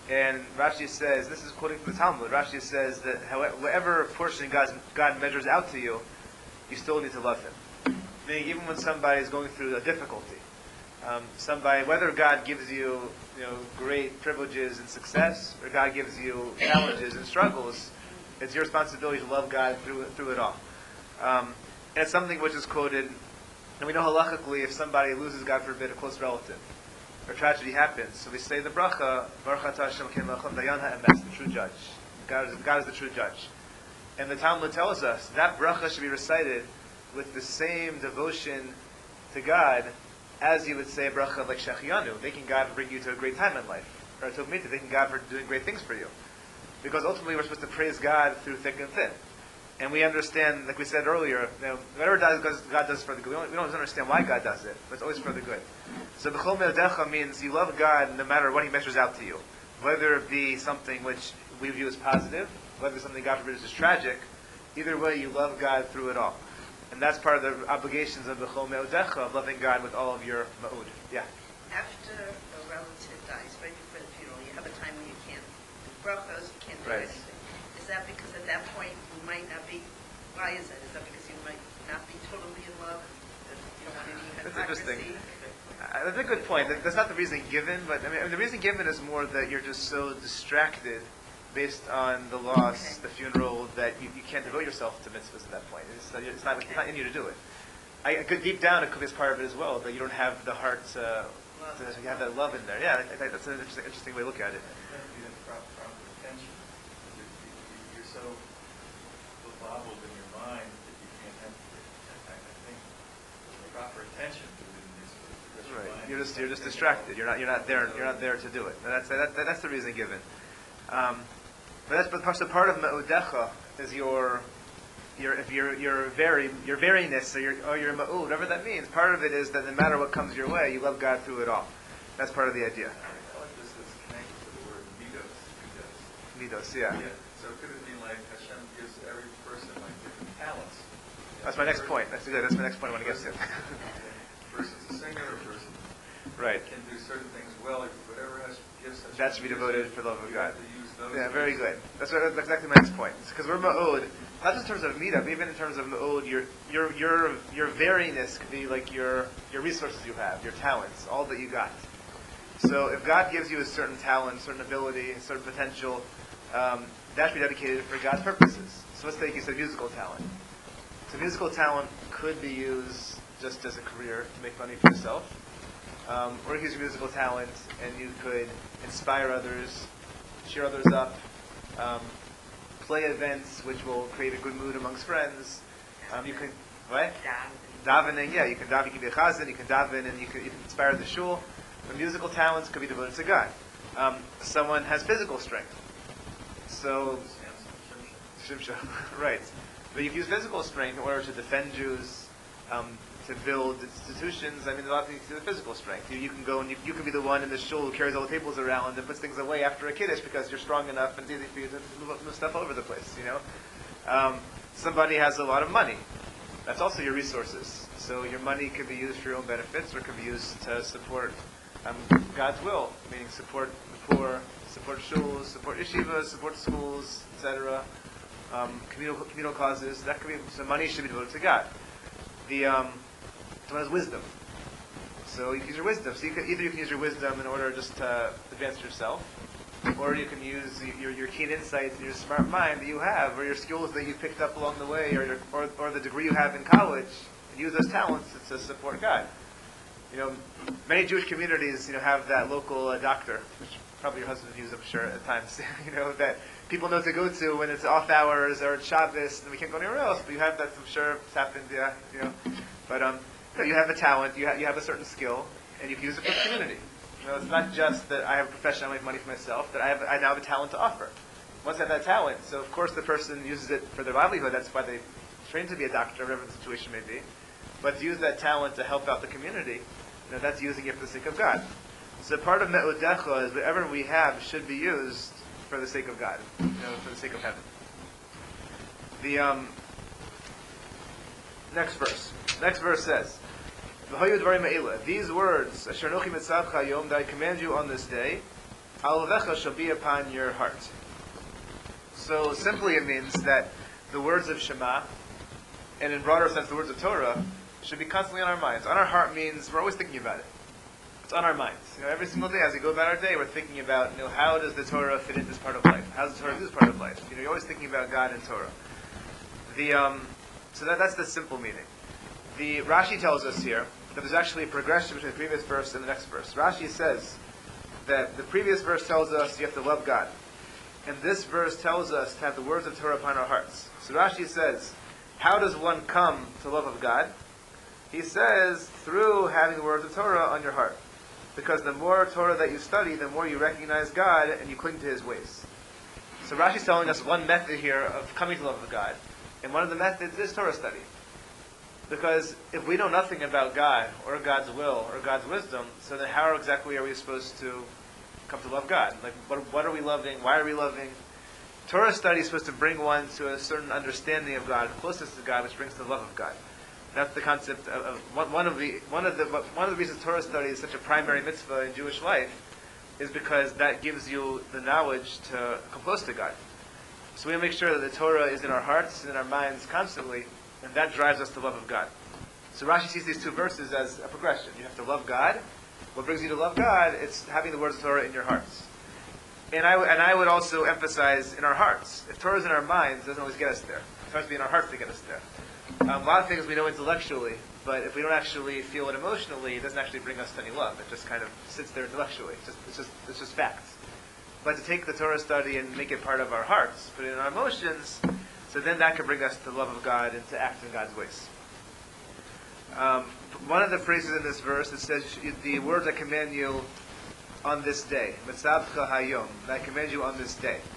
And Rashi says, this is quoting from the Talmud, Rashi says that however, whatever portion God, God measures out to you, you still need to love Him. Meaning, even when somebody is going through a difficulty, um, somebody, whether God gives you, you know, great privileges and success, or God gives you challenges and struggles, it's your responsibility to love God through through it all. Um, and it's something which is quoted, and we know halachically, if somebody loses, God forbid, a close relative, or tragedy happens, so we say the bracha, Baruch atah Hashem Elokeinu melech haolam dayan ha'emes, the true judge. God is, God is the true judge. And the Talmud tells us that bracha should be recited with the same devotion to God as you would say a bracha like Shechianu, thanking God for bringing you to a great time in life, or Tov Mita, thanking God for doing great things for you. Because ultimately we're supposed to praise God through thick and thin. And we understand, like we said earlier, you know, whatever God does, God does for the good. We don't, we don't understand why God does it, but it's always for the good. So B'chol Me'odecha means you love God no matter what He measures out to you. Whether it be something which we view as positive, whether something God forbid is tragic, either way you love God through it all. And that's part of the obligations of B'chol Me'odecha, of loving God with all of your ma'ud. Yeah? After a relative dies, right before the funeral, you have a time when you can't do brachos, you can't do Right. anything. Is that because at that point you might not be, why is that? Is that because you might not be totally in love and you don't want any That's hypocrisy? interesting. Uh, that's a good point. That- That's not the reason given, but I mean, the reason given is more that you're just so distracted based on the loss, Okay. the funeral, that you, you can't devote yourself to mitzvahs at that point. It's, uh, it's, not, it's not in you to do it. I, I could, deep down, it could be as part of it as well, that you don't have the heart to, to you have that love in there. Yeah, I, I think that's an interesting, interesting way to look at it. That would be the proper, proper attention. You're, you- you're so bobbled in your mind that you can't have, I I think, the proper attention to it is because your Right. mind You're is just you're just thinking distracted. about- You're not you're not there you're not there to do it. And that's that, that, that's the reason given. Um, but that's but part- so part of me'udecha is your your if your your very your variness or your or your ma'ud, whatever that means. Part of it is that no matter what comes your way, you love God through it all. That's part of the idea. I like this as connected to the word midos. midos. Midos, yeah. Yeah. So could it be like Hashem gives every person like different talents? That's my next point. That's good. That's my next point I want to get to. A person's a singer, a person Right. can do certain things well, if whatever has gifts Hashem That should be gives devoted you, for the love of you God. have to use those Yeah, very gifts. good. That's, what, that's exactly my next point. Because we're ma'od, not just in terms of meetup, even in terms of ma'od, your your your your variness could be like your your resources you have, your talents, all that you got. So if God gives you a certain talent, certain ability, a certain potential, um, that should be dedicated for God's purposes. So let's take you said musical talent. So musical talent could be used just as a career to make money for yourself. Um, or you could use your musical talent and you could inspire others, cheer others up, um, play events which will create a good mood amongst friends. Um, you can, what? Davening, yeah, you can daven, you can be a chazan, you can daven, and you can, you can inspire the shul. The musical talents could be devoted to God. Um, someone has physical strength. So, Shimsha, right. But you can use physical strength in order to defend Jews, um, to build institutions. I mean, a lot of things to the physical strength. You, you can go and you, you can be the one in the shul who carries all the tables around and puts things away after a kiddush because you're strong enough and it's easy for you to move, move stuff over the place, you know. Um, somebody has a lot of money. That's also your resources. So your money could be used for your own benefits or could be used to support um, God's will, meaning support the poor, support shuls, support yeshivas, support schools, et cetera. Um, communal, communal causes. That could be, so money should be devoted to God. The um, someone has wisdom, so you can use your wisdom. So you can, either you can use your wisdom in order just to advance yourself, or you can use your, your keen insights and your smart mind that you have, or your skills that you picked up along the way, or your, or, or the degree you have in college, and use those talents to, to support God. You know, many Jewish communities, you know, have that local uh, doctor, which probably your husband views, I'm sure, at times. You know, that people know to go to when it's off hours or it's Shabbos, and we can't go anywhere else. But you have that, I'm sure, it's happened, yeah. You know, but um, you, know, you have a talent, you have you have a certain skill, and you can use it for the community. You know, it's not just that I have a profession, I make money for myself. That I have, I now have a talent to offer. Once I have that talent, so of course the person uses it for their livelihood. That's why they train to be a doctor, whatever the situation may be. But to use that talent to help out the community, you know, that's using it for the sake of God. So part of me'udecha is whatever we have should be used for the sake of God, you know, for the sake of heaven. The um, next verse. Next verse says, "V'hayu dvarim ha'ila." These words, "Asher nochi mitzavcha hayom," that I command you on this day, Ha'alevecha shall be upon your heart. So simply it means that the words of Shema, and in broader sense the words of Torah, should be constantly on our minds. On our heart means we're always thinking about it. It's on our minds. You know, every single day as we go about our day, we're thinking about, you know, how does the Torah fit in this part of life? How does the Torah do this part of life? You know, you're always thinking about God and Torah. The um, so that, that's the simple meaning. The Rashi tells us here that there's actually a progression between the previous verse and the next verse. Rashi says that the previous verse tells us you have to love God. And this verse tells us to have the words of Torah upon our hearts. So Rashi says, how does one come to love of God? He says, through having the words of Torah on your heart. Because the more Torah that you study, the more you recognize God and you cling to His ways. So Rashi's telling us one method here of coming to love of God. And one of the methods is Torah study. Because if we know nothing about God, or God's will, or God's wisdom, so then how exactly are we supposed to come to love God? Like, what, what are we loving? Why are we loving? Torah study is supposed to bring one to a certain understanding of God, closeness to God, which brings the love of God. That's the concept of, of one, one of the one of the one of the reasons Torah study is such a primary mitzvah in Jewish life, is because that gives you the knowledge to come close to God. So we make sure that the Torah is in our hearts and in our minds constantly, and that drives us to love of God. So Rashi sees these two verses as a progression. You have to love God. What brings you to love God? It's having the words of Torah in your hearts. And I, w- and I would also emphasize in our hearts. If Torah is in our minds, it doesn't always get us there. It has to be in our hearts to get us there. Um, a lot of things we know intellectually, but if we don't actually feel it emotionally, it doesn't actually bring us to any love. It just kind of sits there intellectually. It's just, it's just, it's just facts. But to take the Torah study and make it part of our hearts, put it in our emotions, so then that can bring us to the love of God and to act in God's ways. Um, one of the phrases in this verse, it says, the words I command you on this day, Mitzavcha hayom, I command you on this day.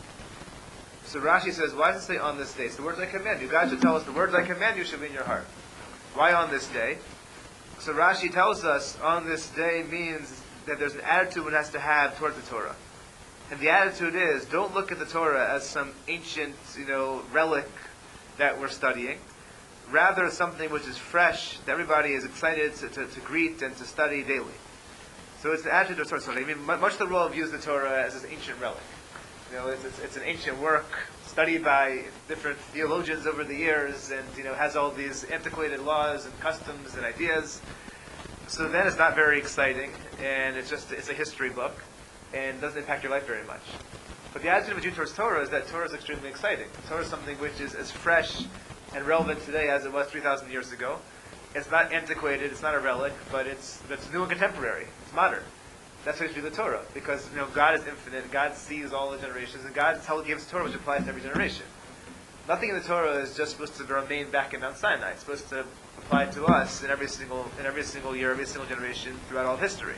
So Rashi says, why does it say on this day? It's the words I command you. God should tell us the words I command you should be in your heart. Why on this day? So Rashi tells us on this day means that there's an attitude one has to have towards the Torah. And the attitude is, don't look at the Torah as some ancient, you know, relic that we're studying. Rather, something which is fresh, that everybody is excited to, to, to greet and to study daily. So it's the attitude of Torah. I mean, much of the world views the Torah as this ancient relic. You know, it's, it's, it's an ancient work studied by different theologians over the years, and you know has all these antiquated laws and customs and ideas. So then it's not very exciting, and it's just it's a history book, and doesn't impact your life very much. But the attitude of a Jew towards Torah is that Torah is extremely exciting. Torah is something which is as fresh and relevant today as it was three thousand years ago. It's not antiquated, it's not a relic, but it's it's new and contemporary. It's modern. That's why you do the Torah, because you know God is infinite. God sees all the generations, and God gives Torah which applies to every generation. Nothing in the Torah is just supposed to remain back in Mount Sinai. It's supposed to apply to us in every single in every single year, every single generation throughout all history.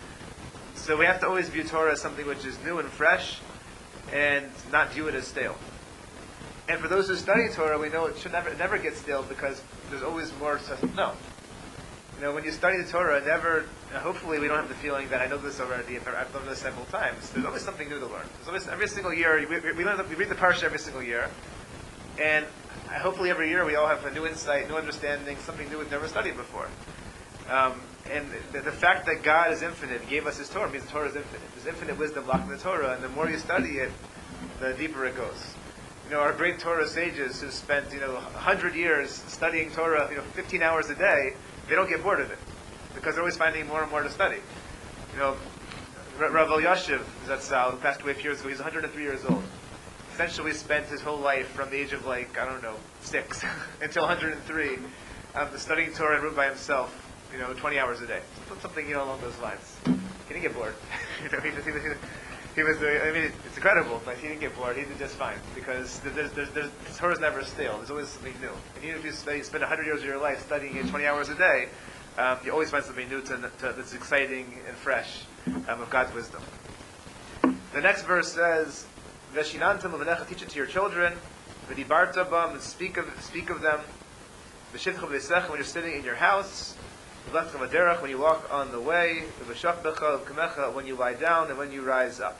So we have to always view Torah as something which is new and fresh, and not view it as stale. And for those who study Torah, we know it should never it never get stale because there's always more to know. You know, when you study the Torah, never. Hopefully, we don't have the feeling that I know this already. I've learned this several times. There's always something new to learn. There's always every single year. We, we, learn, we read the parsha every single year, and hopefully every year we all have a new insight, new understanding, something new we've never studied before. Um, and the, the fact that God is infinite, gave us His Torah, means the Torah is infinite. There's infinite wisdom locked in the Torah, and the more you study it, the deeper it goes. You know, our great Torah sages who spent you know a hundred years studying Torah, you know, fifteen hours a day, they don't get bored of it. Because they're always finding more and more to study. You know, Rav Elyashiv Zatzal, who passed away a few years ago, he's one hundred three years old. Essentially spent his whole life from the age of like, I don't know, six until one hundred three, um, studying Torah and room by himself, you know, twenty hours a day. Something, you know, along those lines. He didn't get bored. you know, he, he, he, he was, I mean, it's incredible, but he didn't get bored. He did just fine. Because there's, there's, there's, Torah's never stale. There's always something new. And even if you spend, spend one hundred years of your life studying it twenty hours a day, Um, you always find something new to, to, that's exciting and fresh um, of God's wisdom. The next verse says, "Veshinantam levanecha, teach it to your children. V'dibarta bam, and speak of speak of them. V'shivcha b'secha, when you're sitting in your house. V'lecha v'derech, when you walk on the way. V'shachbecha v'kamecha, when you lie down and when you rise up."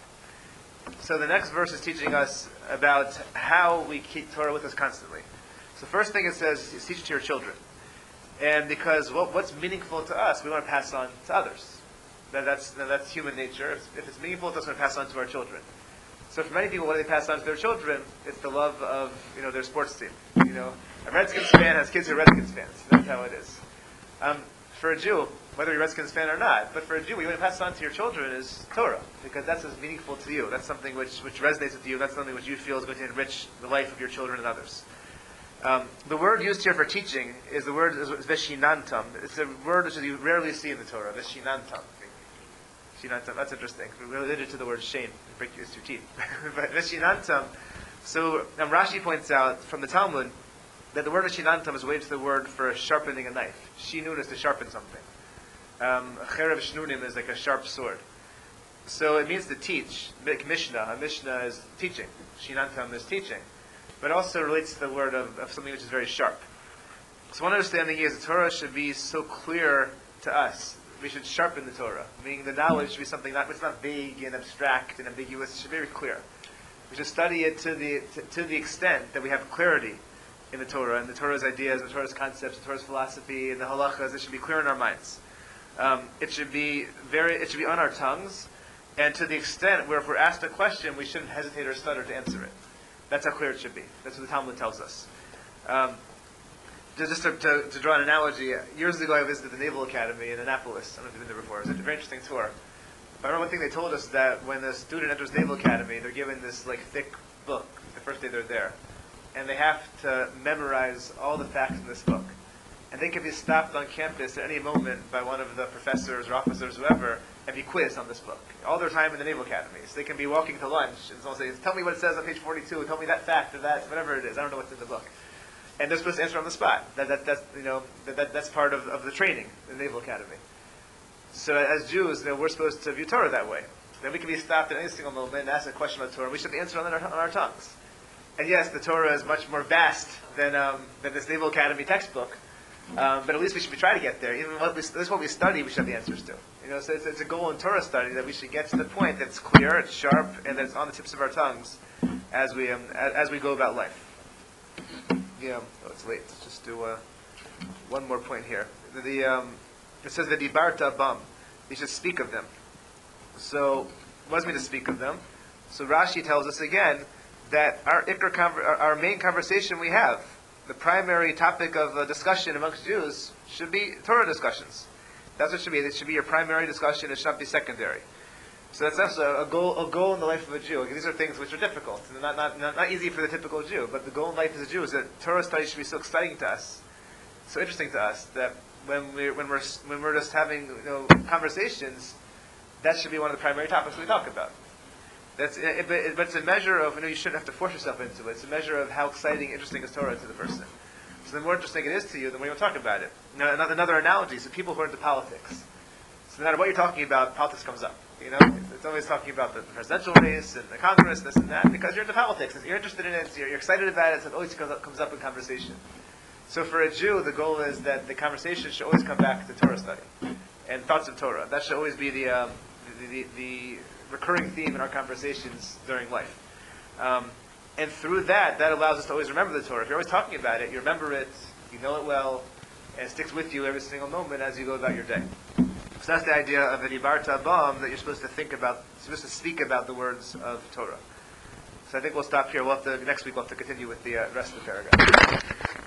So the next verse is teaching us about how we keep Torah with us constantly. So the first thing it says is teach it to your children. And because what, what's meaningful to us, we want to pass on to others. That, that's that's human nature. If, if it's meaningful, it's going to pass on to our children. So for many people, what do they pass on to their children? It's the love of, you know, their sports team. You know, a Redskins fan has kids who are Redskins fans. That's how it is. Um, for a Jew, whether you're a Redskins fan or not, but for a Jew, what you want to pass on to your children is Torah, because that's as meaningful to you. That's something which, which resonates with you. That's something which you feel is going to enrich the life of your children and others. Um, the word used here for teaching is the word is veshinantam. It's a word which you rarely see in the Torah. Veshinantam. Veshinantam. That's interesting. Related to the word shame, break your teeth. But veshinantam. So um, Rashi points out from the Talmud that the word veshinantam is related to the word for sharpening a knife. Shinun is to sharpen something. Um, cherev shnunim is like a sharp sword. So it means to teach. Mishnah. A Mishnah is teaching. Shinantam is teaching. But also relates to the word of, of something which is very sharp. So one understanding is the Torah should be so clear to us. We should sharpen the Torah, meaning the knowledge should be something not, it's not vague and abstract and ambiguous. It should be very clear. We should study it to the to, to the extent that we have clarity in the Torah, and the Torah's ideas, the Torah's concepts, the Torah's philosophy, and the halachas. It should be clear in our minds. Um, it should be very. It should be on our tongues, and to the extent where if we're asked a question, we shouldn't hesitate or stutter to answer it. That's how clear it should be. That's what the Talmud tells us. Um, just to, to, to draw an analogy, years ago I visited the Naval Academy in Annapolis. I don't know if you've been there before. It was a very interesting tour. But I remember one thing they told us, that when the student enters Naval Academy, they're given this like thick book the first day they're there. And they have to memorize all the facts in this book. And they can be stopped on campus at any moment by one of the professors or officers, whoever, and be quizzed on this book. All their time in the Naval Academy. So they can be walking to lunch, and someone says, tell me what it says on page forty-two, tell me that fact, or that, whatever it is. I don't know what's in the book. And they're supposed to answer on the spot. That, that, that's, you know, that, that, that's part of, of the training in the Naval Academy. So as Jews, you know, we're supposed to view Torah that way. Then we can be stopped at any single moment and ask a question about Torah, and we should have the answer on our, on our tongues. And yes, the Torah is much more vast than, um, than this Naval Academy textbook. Um, but at least we should be trying to get there. Even what we, this is what we study, we should have the answers to. You know, so it's, it's a goal in Torah study that we should get to the point that's clear, it's sharp, and that it's on the tips of our tongues as we um, as, as we go about life. Yeah, oh, it's late. Let's just do uh, one more point here. The, the um, it says that dibarta bam, you should speak of them. So, what does it mean to speak of them? So Rashi tells us again that our ikar conver- our, our main conversation we have, the primary topic of uh, discussion amongst Jews, should be Torah discussions. That's what it should be. It should be your primary discussion. It should not be secondary. So that's also a goal, a goal in the life of a Jew. These are things which are difficult, and not, not, not, not easy for the typical Jew. But the goal in life as a Jew is that Torah study should be so exciting to us, so interesting to us, that when we're when we're when we're just having, you know, conversations, that should be one of the primary topics we talk about. That's it, but, it, but it's a measure of, you know, you shouldn't have to force yourself into it. It's a measure of how exciting, interesting is Torah to the person. So the more interesting it is to you, the more you'll talk about it. Now, another, another analogy, so people who are into politics. So no matter what you're talking about, politics comes up. You know, it's always talking about the presidential race and the Congress, this and that, because you're into politics. You're interested in it, you're, you're excited about it, so it always comes up, comes up in conversation. So for a Jew, the goal is that the conversation should always come back to Torah study and thoughts of Torah. That should always be the um, the, the, the recurring theme in our conversations during life. Um, and through that, that allows us to always remember the Torah. If you're always talking about it, you remember it, you know it well, and it sticks with you every single moment as you go about your day. So that's the idea of a dibarta bam, that you're supposed to think about, supposed to speak about the words of Torah. So I think we'll stop here. We'll have to, next week we'll have to continue with the uh, rest of the paragraph.